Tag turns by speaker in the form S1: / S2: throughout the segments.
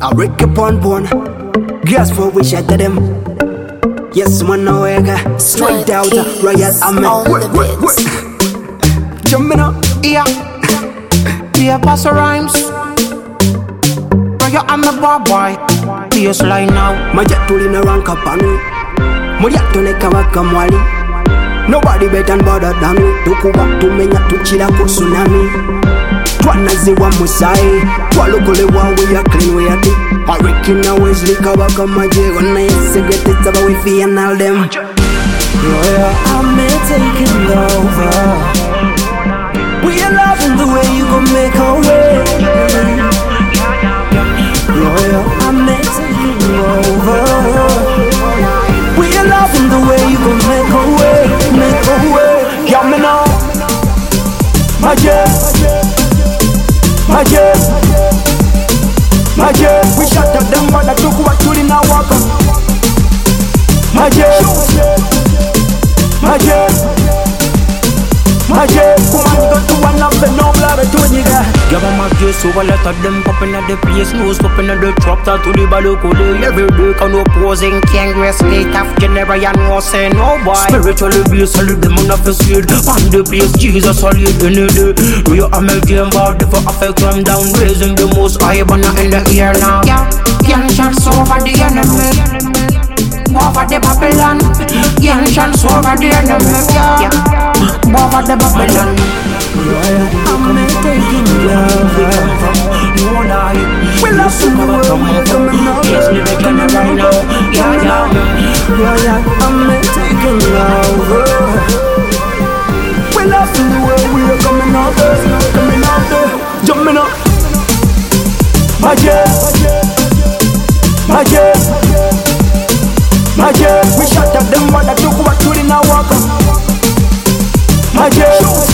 S1: I break upon bone. Gas for we shut them. Yes, man, no wega. Straight out, Royal Ahmed. Jumping up,
S2: yeah. Yeah, pass the rhymes. Royal Ahmed, boy. Baseline now.
S1: Maja tulina rank up on me. Moja tunekawaka mwali. Nobody better and better than me. Tukuba tumenya tuchila ku tsunami. Twanaziwa musai. Twalukolewa we are clean we are deep. I reckon now is likawaka maje. Gonna yesegete zaba we fi and all them.
S3: Royal Ahmed taking over. We are loving the way you gon' make a way. Royal Ahmed taking over. We are loving the way you gon' make a way, make a way.
S1: Yeah, me now. Maje, we shut up them but I took what you did now walk on. Maje, come on, go to one of the no love to nigga.
S2: Give them a case over, let them popping at the place. Nose popping at the drop, that to the balcony. Every day can opposing, can't grace late off general and no say no boy. Spiritually based, solid them on the seed. On the place, Jesus solid in the day. Royal Ahmed game body for affect them down. Raising the most high banner in the air now. Yeah, can't shots over the enemy. Over the Babylon, young chance over the enemy. Yeah, over the Babylon.
S3: Ahmed taking over.
S1: We love to the world, we're coming out.
S2: Yes, living in it right now. Yeah.
S3: Royal Ahmed taking over.
S1: We love to the world, we're coming out there, coming out there, jumping up. Maje, we shut up them but I took what you did now walk on. Maje,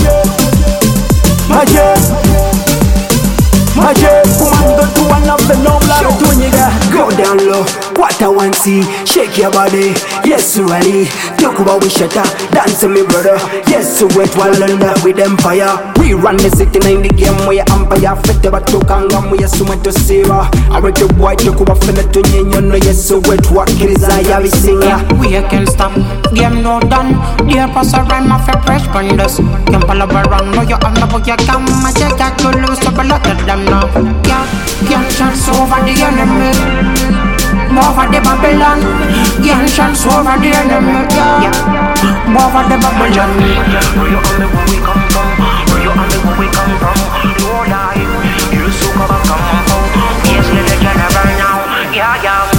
S1: come on, go to one of the no love to nigga. Go down low, what I want see, shake your body. Yes, you ready? Talk about we shut up, dance to me brother. Yes, you wet while under with empire. We run the city in the game where empire fit the back to Kangam. We assume to Sarah. I read the white, you could have felt to you know. Yes, you wet what kills I have a singer.
S2: We can stop, game no done. Dear pass around my fair fresh pandas. Can pull up around, no you have no boy, you come. I check out to lose up a lot of them now. Yeah, can't chance over the enemy. Over the Babylon, can't chance over the enemy. Yeah, over the Babylon.
S4: Where you on me where we come from? Where you on me where we come from? Lord, you so come home. Yes, let it general now. Yeah.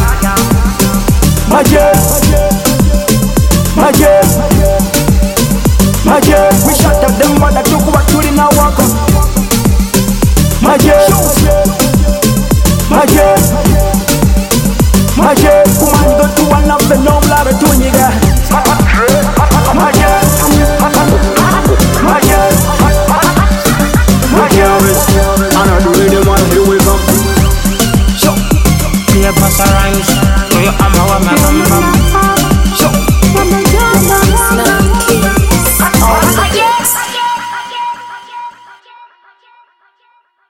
S1: Maje, we shut up them but I took what you did now walk on. Maje, come on, go to one of the no love to nigga. Maje, I know the rhythm and here we come.
S2: Play pass the rhymes. Royal Ahmed, where me come from?